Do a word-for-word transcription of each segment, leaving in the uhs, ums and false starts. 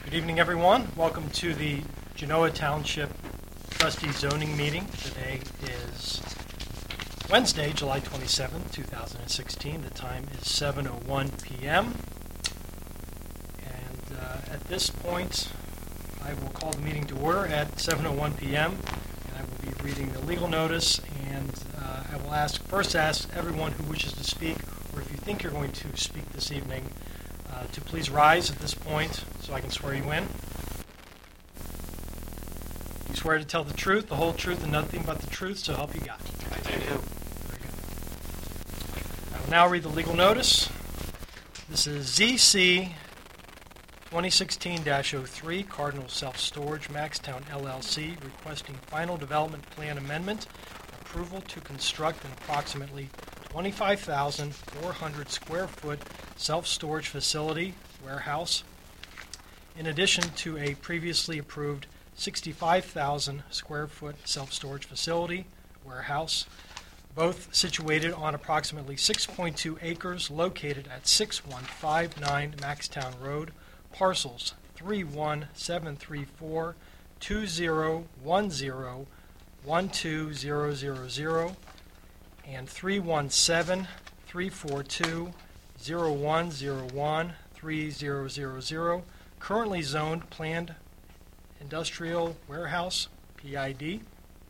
Good evening, everyone. Welcome to the Genoa Township Trustee Zoning Meeting. Today is Wednesday, July twenty-seventh, two thousand sixteen. The time is seven oh one p.m. And uh, at this point, I will call the meeting to order at seven oh one p.m. and I will be reading the legal notice. And uh, I will ask first ask everyone who wishes to speak, or if you think you're going to speak this evening, uh, to please rise at this point so I can swear you in. You swear to tell the truth, the whole truth, and nothing but the truth, so help you God. I do. Very good. I will now read the legal notice. This is Z C twenty sixteen dash oh three, Cardinal Self-Storage, Maxtown L L C, requesting final development plan amendment, approval to construct an approximately twenty-five thousand four hundred square foot self-storage facility, warehouse, in addition to a previously approved sixty-five thousand square foot self-storage facility, warehouse, both situated on approximately six point two acres located at six one five nine Maxtown Road, parcels three one seven three four two zero one zero one two zero zero zero and three one seven three four two zero one zero one three zero zero zero, currently zoned planned industrial warehouse, P I D,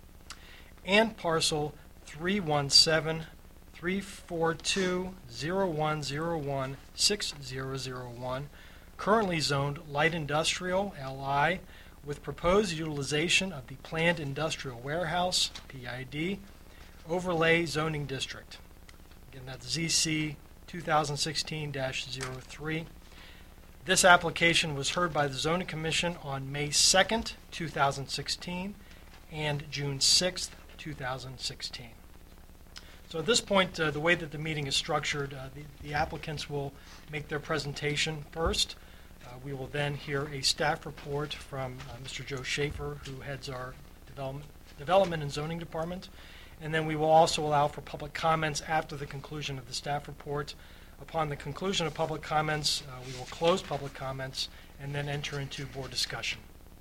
and parcel three one seven three four two zero one zero one six zero zero one, currently zoned light industrial, L I, with proposed utilization of the planned industrial warehouse, P I D, overlay zoning district. Again, that's Z C twenty sixteen dash oh three. This application was heard by the Zoning Commission on May second, two thousand sixteen, and June sixth, two thousand sixteen. So at this point, uh, the way that the meeting is structured, uh, the, the applicants will make their presentation first. Uh, we will then hear a staff report from uh, Mister Joe Schaefer, who heads our development, development and zoning department. And then we will also allow for public comments after the conclusion of the staff report. Upon the conclusion of public comments, uh, we will close public comments and then enter into board discussion.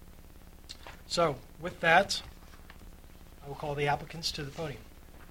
So with that, I will call the applicants to the podium.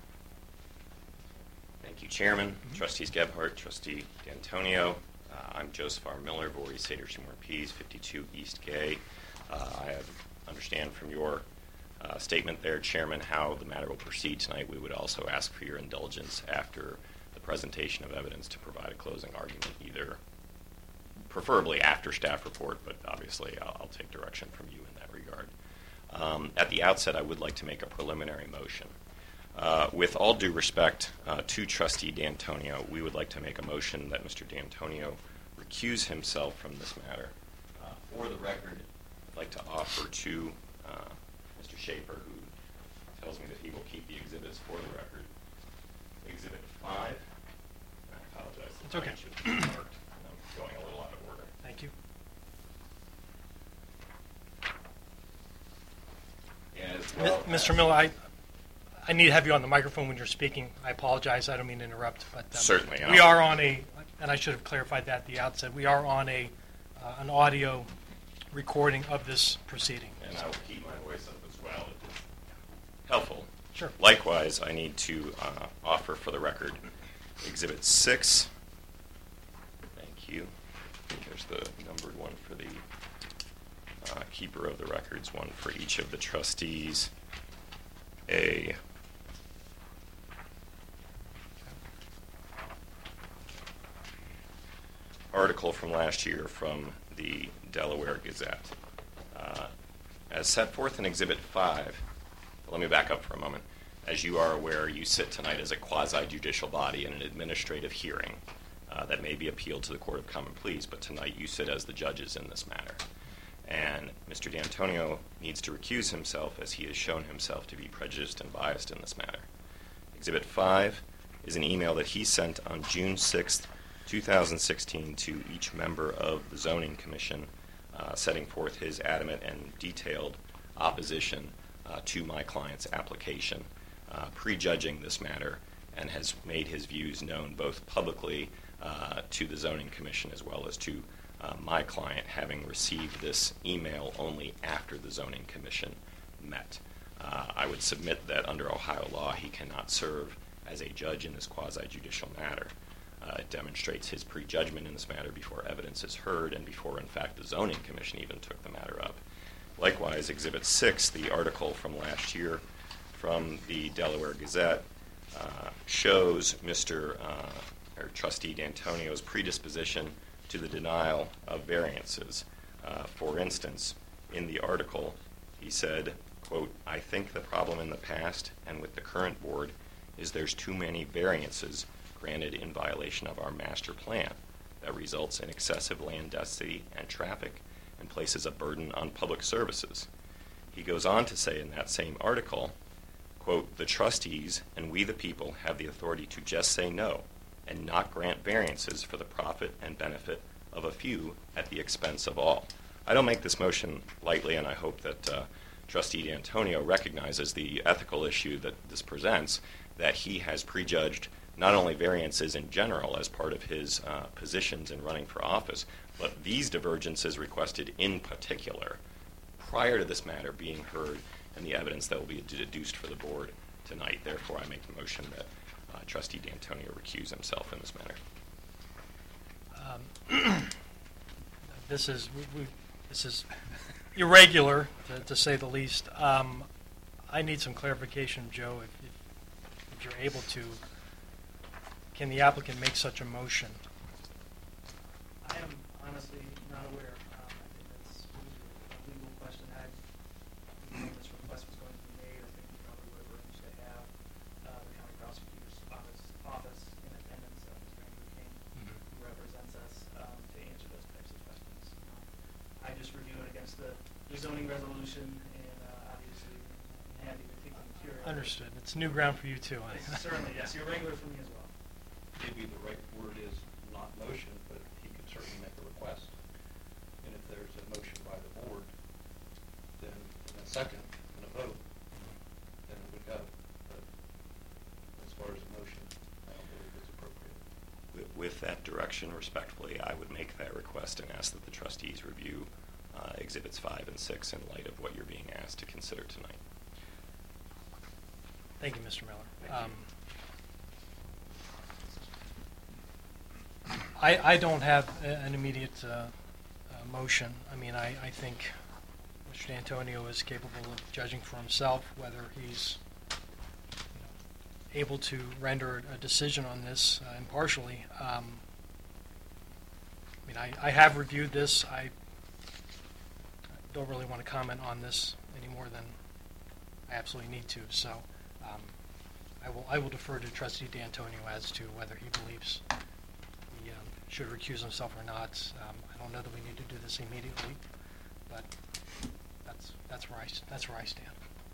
Thank you, Chairman. Mm-hmm. Trustees Gebhardt, Trustee D'Antonio. Uh, I'm Joseph R. Miller, Voorhees, Seder, Seymour Pease, fifty-two East Gay. Uh, I understand from your uh, statement there, Chairman, how the matter will proceed tonight. We would also ask for your indulgence after the presentation of evidence to provide a closing argument, either preferably after staff report, but obviously I'll, I'll take direction from you in that regard. Um, at the outset, I would like to make a preliminary motion. Uh, with all due respect uh, to Trustee D'Antonio, we would like to make a motion that Mister D'Antonio recuse himself from this matter. Uh, for the record, I'd like to offer to uh, Mister Schaefer, who tells me that he will keep the exhibits for the record. Exhibit five. I apologize. It's okay. It should be marked. I'm going a little out of order. Thank you. As Mi- well Mister as- Miller, I, I need to have you on the microphone when you're speaking. I apologize. I don't mean to interrupt. But um, Certainly, and we I'll- are on a, and I should have clarified that at the outset, we are on a uh, an audio recording of this proceeding. And I will keep my voice up as well. It is helpful. Sure. Likewise, I need to uh, offer for the record Exhibit six. Thank you. There's the numbered one for the uh, keeper of the records, one for each of the trustees. A article from last year from the Delaware Gazette. Uh, as set forth in Exhibit five, let me back up for a moment. As you are aware, you sit tonight as a quasi-judicial body in an administrative hearing uh, that may be appealed to the Court of Common Pleas, but tonight you sit as the judges in this matter. And Mister D'Antonio needs to recuse himself as he has shown himself to be prejudiced and biased in this matter. Exhibit five is an email that he sent on June sixth, two thousand sixteen to each member of the Zoning Commission, uh, setting forth his adamant and detailed opposition uh, to my client's application, uh, prejudging this matter, and has made his views known both publicly uh, to the Zoning Commission as well as to uh, my client having received this email only after the zoning commission met. Uh, I would submit that under Ohio law he cannot serve as a judge in this quasi-judicial matter. Uh, it demonstrates his prejudgment in this matter before evidence is heard and before, in fact, the zoning commission even took the matter up. Likewise, Exhibit six, the article from last year from the Delaware Gazette, uh, shows Mister Uh, or Trustee D'Antonio's predisposition to the denial of variances. Uh, for instance, in the article, he said, quote, "I think the problem in the past and with the current board is there's too many variances granted in violation of our master plan that results in excessive land density and traffic and places a burden on public services." He goes on to say in that same article, quote, "The trustees and we the people have the authority to just say no and not grant variances for the profit and benefit of a few at the expense of all." I don't make this motion lightly, and I hope that uh, Trustee D'Antonio recognizes the ethical issue that this presents, that he has prejudged not only variances in general as part of his uh, positions in running for office, but these divergences requested in particular prior to this matter being heard and the evidence that will be deduced for the board tonight. Therefore, I make the motion that uh, Trustee D'Antonio recuse himself in this matter. Um, this is we, we, this is irregular, to, to say the least. Um, I need some clarification, Joe, if, if, if you're able to. Can the applicant make such a motion? I am honestly not aware. Um, I think that's a legal question. I didn't know this request was going to be made. I think we probably would have arranged to have uh, the county prosecutor's office, office in attendance, uh, Mister Andrew King, Mm-hmm. who represents us, um, to answer those types of questions. Um, I just review it against the, the zoning resolution, and uh, obviously I'm happy to take the material. Understood. It's new ground for you too. Certainly, yes. You're regular for me as well. Maybe the right word is not motion, but he can certainly make a request. And if there's a motion by the board, then in a second, and a vote, then it would go. But as far as a motion, I don't believe it's appropriate. With, with that direction, respectfully, I would make that request and ask that the trustees review uh, Exhibits five and six in light of what you're being asked to consider tonight. Thank you, Mister Miller. Thank you. Um, I, I don't have a, an immediate uh, uh, motion. I mean, I, I think Mister D'Antonio is capable of judging for himself whether he's you know, able to render a decision on this uh, impartially. Um, I mean, I, I have reviewed this. I don't really want to comment on this any more than I absolutely need to. So um, I will I will defer to Trustee D'Antonio as to whether he believes he um, should recuse himself or not. Um, I don't know that we need to do this immediately, but that's that's where I that's where I stand.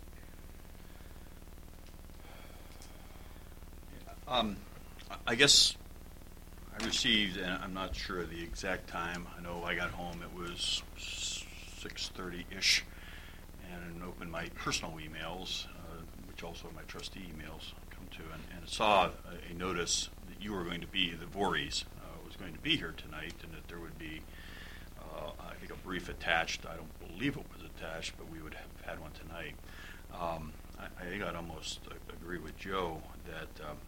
Um, I guess I received, and I'm not sure of the exact time. I know I got home, it was six thirty-ish, and opened my personal emails, uh, which also my trustee emails come to, and, and saw a, a notice that you were going to be, the Voorhees uh, was going to be here tonight, and that there would be, uh, I think, a brief attached. I don't believe it was attached, but we would have had one tonight. Um, I, I think I'd almost agree with Joe that um,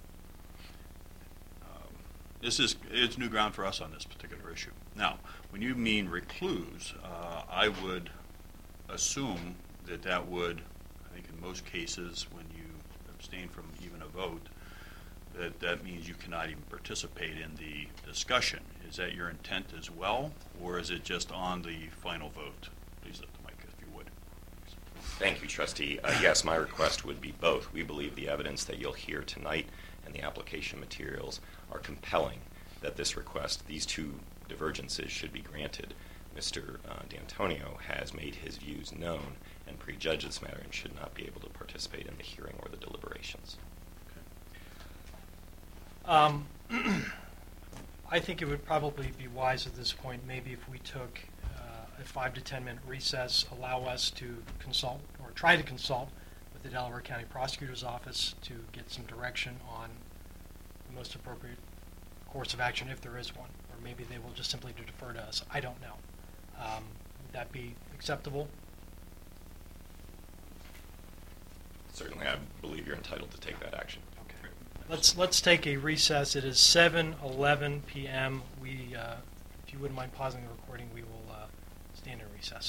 This is it's new ground for us on this particular issue. Now, when you mean recluse, uh, I would assume that that would, I think in most cases, when you abstain from even a vote, that that means you cannot even participate in the discussion. Is that your intent as well, or is it just on the final vote? Please let the mic, if you would. Thank you, Trustee. Uh, yes, my request would be both. We believe the evidence that you'll hear tonight and the application materials are compelling that this request, these two divergences, should be granted. Mister Uh, D'Antonio has made his views known and prejudged this matter and should not be able to participate in the hearing or the deliberations. Um, I think it would probably be wise at this point, maybe if we took uh, a five to ten minute recess, allow us to consult or try to consult with the Delaware County Prosecutor's Office to get some direction on the most appropriate course of action, if there is one, or maybe they will just simply defer to us. I don't know. Um, would that be acceptable? Certainly, I believe you're entitled to take that action. Okay. Let's let's take a recess. It is seven eleven p m We, uh, if you wouldn't mind pausing the recording, we will uh, stand in recess.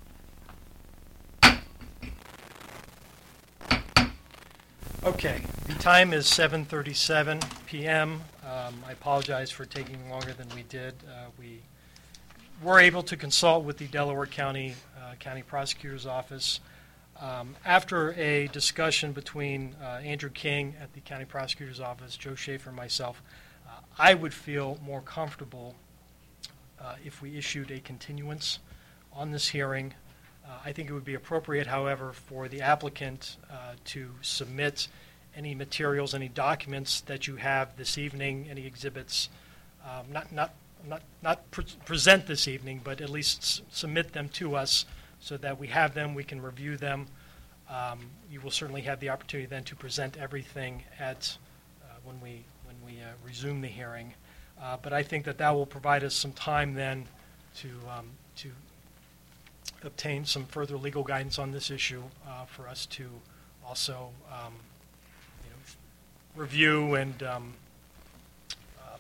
Okay, the time is seven thirty-seven p m Um, I apologize for taking longer than we did. Uh, we were able to consult with the Delaware County uh, County Prosecutor's Office. Um, after a discussion between uh, Andrew King at the County Prosecutor's Office, Joe Schaefer, and myself, uh, I would feel more comfortable uh, if we issued a continuance on this hearing. Uh, I think it would be appropriate, however, for the applicant uh, to submit any materials, any documents that you have this evening, any exhibits, um, not not not not pre- present this evening, but at least s- submit them to us so that we have them, we can review them. Um, you will certainly have the opportunity then to present everything at uh, when we when we uh, resume the hearing. Uh, but I think that that will provide us some time then to um, to obtain some further legal guidance on this issue uh, for us to also um, you know, review and um, um,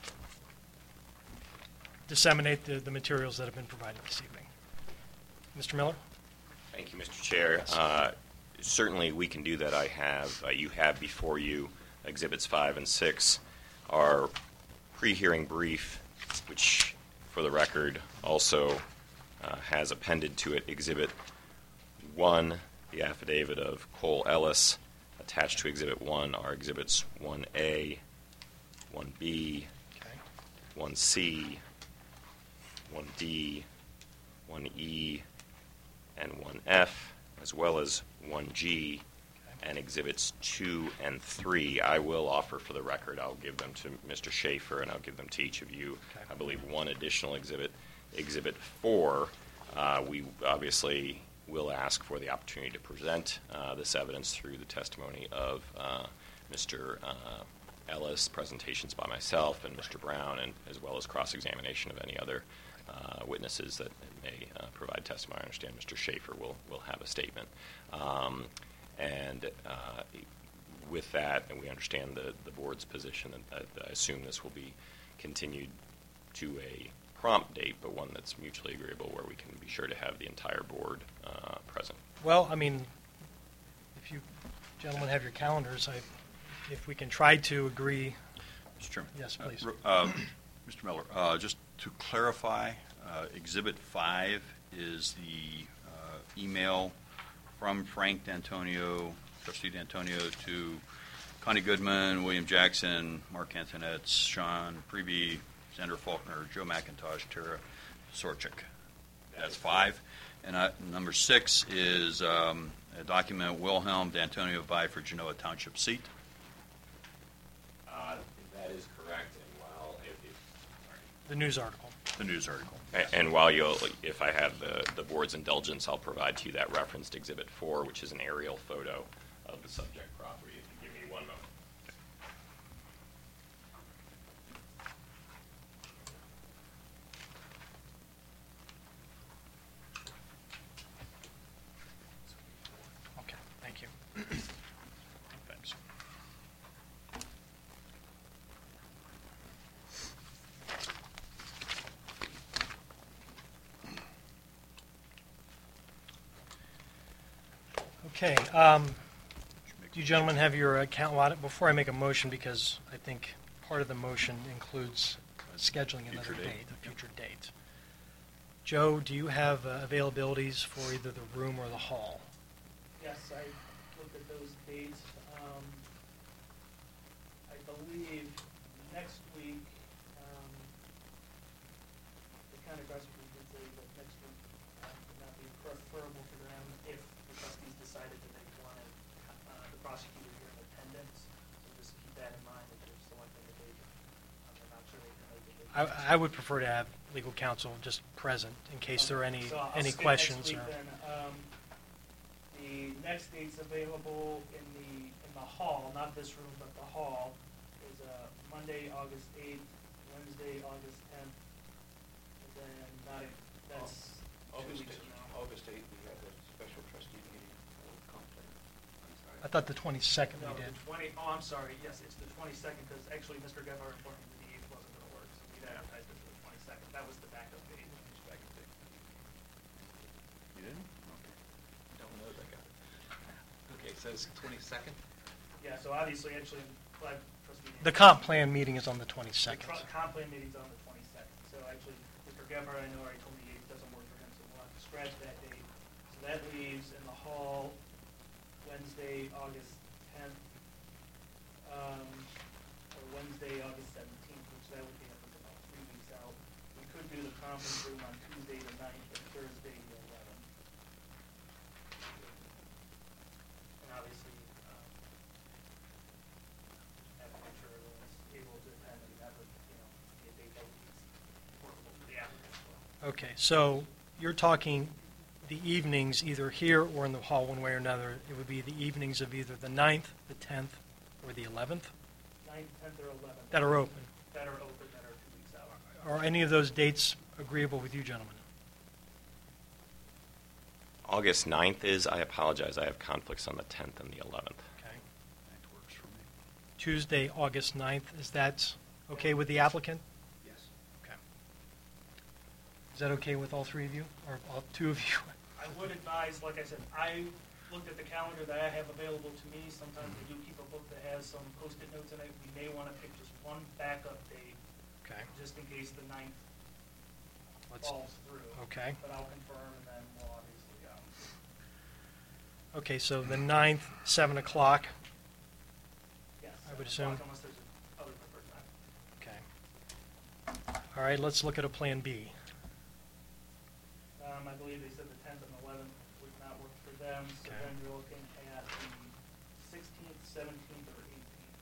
disseminate the, the materials that have been provided this evening. Mister Miller? Thank you, Mister Chair. Uh, certainly, we can do that. I have, uh, you have before you Exhibits five and six, our pre-hearing brief, which, for the record, also uh, has appended to it Exhibit one, the affidavit of Cole Ellis. Attached to Exhibit one are Exhibits one A, one B, Okay. one C, one D, one E, and one F, as well as one G, and Exhibits two and three. I will offer for the record, I'll give them to Mister Schaefer, and I'll give them to each of you. Okay. I believe one additional exhibit. Exhibit four, uh, we obviously will ask for the opportunity to present uh, this evidence through the testimony of uh, Mister Uh, Ellis, presentations by myself and Mister Brown, and as well as cross-examination of any other uh, witnesses that may uh, provide testimony. I understand Mister Schaefer will, will have a statement. Um, and uh, with that, and we understand the, the board's position, and I, I assume this will be continued to a prompt date, but one that's mutually agreeable where we can be sure to have the entire board uh, present. Well, I mean, if you gentlemen have your calendars, I, if we can try to agree. Mister Chairman. Yes, please. Uh, uh, Mister Miller, uh, just to clarify, uh, Exhibit five is the uh, email from Frank D'Antonio, Trustee D'Antonio, to Connie Goodman, William Jackson, Mark Antonetz, Sean Preby, Sandra Faulkner, Joe McIntosh, Tara Sorchik. That's five. And uh, number six is um, a document Wilhelm D'Antonio by for Genoa Township seat. Uh, that is correct, and while if, if, sorry. The news article. The news article. A- And while you'll, if I have the, the board's indulgence, I'll provide to you that referenced Exhibit four, which is an aerial photo of the subject property. If you give me one moment. Okay, thank you. Thanks. Okay. Um, do you gentlemen have your account audit? Before I make a motion, because I think part of the motion includes uh, scheduling another Future date. date, a future date. Joe, do you have uh, availabilities for either the room or the hall? Yes, I looked at those dates. Um, I believe next week, um, the county prosecutor did say that next week uh, would not be preferable for them if the trustees decided that they wanted uh, the prosecutor here in attendance. So just keep that in mind if they're selecting a date. Um, I'm not sure they can make it. I, I would prefer to have legal counsel just present in case there are any So I'll any skip questions. Next week or, then. Um, the next date's available in the in the hall, not this room, but the hall, is uh, Monday, August eighth, Wednesday, August tenth, and then not, that's two August weeks eighth, from now. August eighth, we have a special trustee meeting for comp plan. I thought the twenty-second No, we the did. twenty, oh, I'm sorry, yes, it's the twenty-second, because actually Mister Gebhardt informed me the eighth wasn't gonna work, so we'd advertised it for the twenty-second. That was the backup date. You didn't? Okay. Don't know that guy. Okay, so it's twenty-second? Yeah, so obviously, actually, Clive, trustee. The comp plan meeting is on the twenty-second. The tr- comp plan meeting's on the twenty-second, so actually, Mister Gebhardt, I know already told me the eighth doesn't work for him, so we'll have to scratch that date. So that leaves in the hall Wednesday, August tenth, um, or Wednesday, August seventeenth, which that would be up to about three weeks out. We could do the conference room on Tuesday the ninth or Thursday the eleventh. And obviously, um, have to make sure everyone's able to attend, and that would, you know, be a date that would be workable for the applicant as well. Okay, so you're talking the evenings, either here or in the hall, one way or another. It would be the evenings of either the ninth, the tenth, or the eleventh Ninth, tenth, or eleventh. that are open. That are open, that are two weeks out. Are any of those dates agreeable with you, gentlemen? August ninth is, I apologize, I have conflicts on the tenth and the eleventh. Okay. That works for me. Tuesday, August ninth, is that okay with the applicant? Yes. Okay. Is that okay with all three of you, or all two of you? I would advise, like I said, I looked at the calendar that I have available to me. Sometimes I do keep a book that has some post-it notes in it. We may want to pick just one backup date, Okay. just in case the ninth Let's, falls through. okay. But I'll confirm, and then we'll obviously, um, Okay, so the ninth, seven o'clock. yes. I would seven assume. o'clock Unless there's a other preferred time. Okay. All right, let's look at a plan B. Um, I believe they said the tenth and eleventh would not work for them, so Okay. then you're looking at the sixteenth, seventeenth, or eighteenth.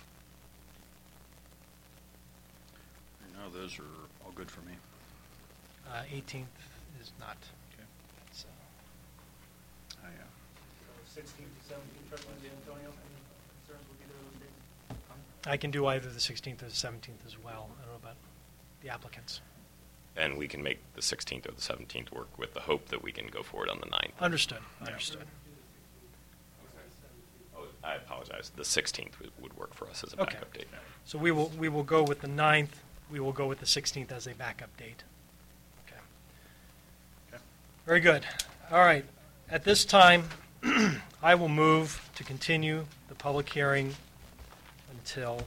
No, those are all good for me. Uh, eighteenth is not. Okay. So, I, uh, So sixteenth to seventeenth, Trustee Antonio, any concerns with either of those dates? I can do either the sixteenth or the seventeenth as well. I don't know about the applicants. And we can make the sixteenth or the seventeenth work with the hope that we can go forward on the ninth. Understood, understood. Oh, I apologize. The sixteenth would, would work for us as a Okay. backup date. So we will, we will go with the ninth, we will go with the sixteenth as a backup date. Okay. Okay. Very good. All right. At this time, I will move to continue the public hearing until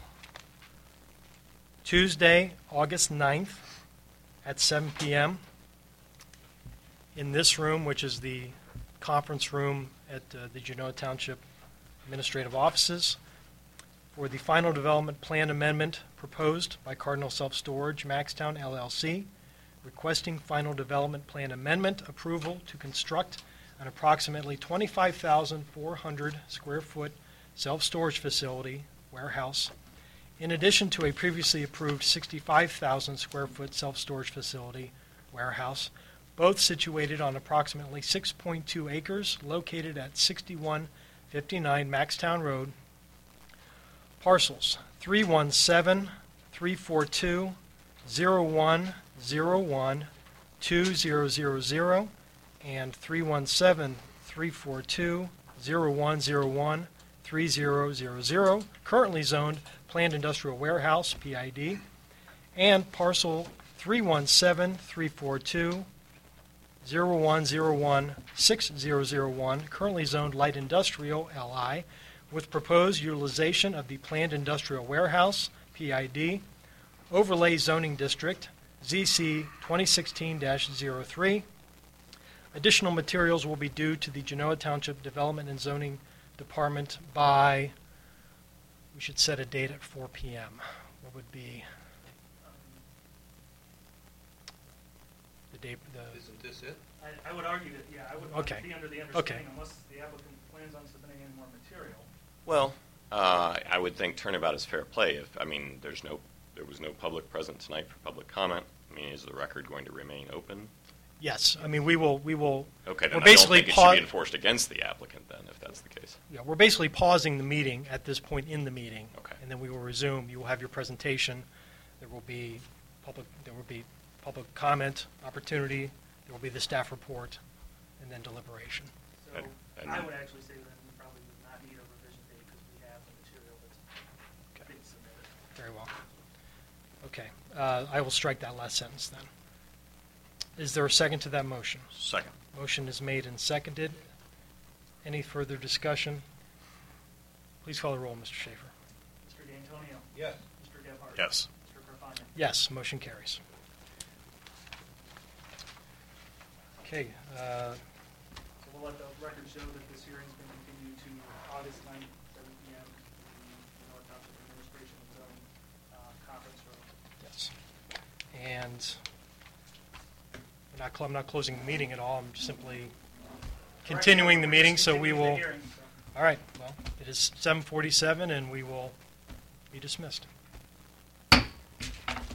Tuesday, August ninth at seven p.m. in this room, which is the conference room at uh, the Genoa Township Administrative Offices, for the final development plan amendment proposed by Cardinal Self-Storage Maxtown L L C, requesting final development plan amendment approval to construct an approximately twenty-five thousand four hundred square foot self-storage facility, warehouse, in addition to a previously approved sixty-five thousand square foot self-storage facility, warehouse, both situated on approximately six point two acres located at sixty-one fifty-nine Maxtown Road, parcels three one seven, three four two, zero one zero one, two zero zero zero and three one seven, three four two, zero one zero one, three zero zero zero, currently zoned Planned Industrial Warehouse, P I D, and parcel three one seven, three four two, zero one zero one, six zero zero one, currently zoned Light Industrial, L I, with proposed utilization of the Planned Industrial Warehouse, P I D, Overlay Zoning District, Z C twenty sixteen dash zero three. Additional materials will be due to the Genoa Township Development and Zoning Department by, we should set a date at four p.m. What would be the date, the, Isn't this it? I, I would argue that, yeah, I would want to Okay. be under the Okay. understanding, unless the applicant plans on submitting any more material. Well, uh, I would think turnabout is fair play. If I mean, there's no, there was no public present tonight for public comment. I mean, is the record going to remain open? yes, I mean, we will, we will, Okay, then we're I don't basically think it should pau- be enforced against the applicant then, if that's the case. yeah, we're basically pausing the meeting at this point in the meeting. Okay. And then we will resume. You will have your presentation. There will be public, there will be public comment opportunity, there will be the staff report, and then deliberation. So And- and- I would actually say that we probably would not need a revision date because we have the material that's Okay. been submitted. Very well. Okay, uh, I will strike that last sentence then. Is there a second to that motion? Second. Motion is made and seconded. Any further discussion? Please call the roll, Mister Schaefer. Mister D'Antonio? Yes. Mister Gebhardt? Yes. Mister Carfagna? Yes, motion carries. Okay, uh, So we'll let the record show that this hearing's been continued to August ninth, seven P M, in the North Township Administration and Zoning uh, Conference Room. yes. And we're not, cl- I'm not closing the meeting at all, I'm simply continuing the We're meeting, just so we continuing will, the hearing, so. all right, well, it is seven forty-seven, and we will be dismissed.